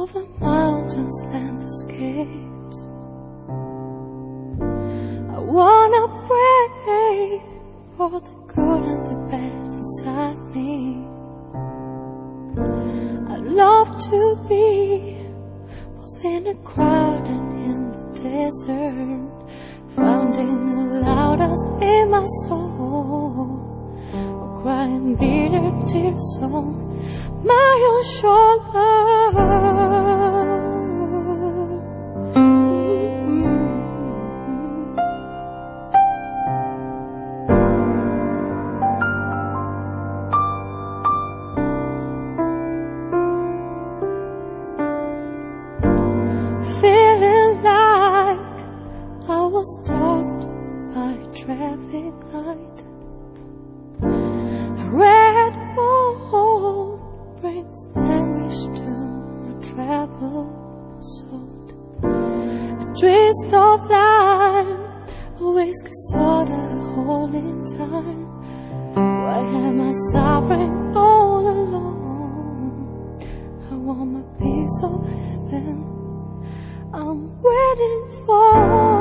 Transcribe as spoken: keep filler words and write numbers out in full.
the mountains, landscapes. I wanna pray for the good and the bad inside me. I love to be both in a crowd and in the desert, finding the loudest in my soul, or crying bitter tears on my own shoulder. Feeling like I was stopped by a traffic light. A red phone brings anguish to my troubled soul. A twist of lime, a whiskey soda, holding time. Why am I suffering all alone? I want my piece of heaven I'm waiting for.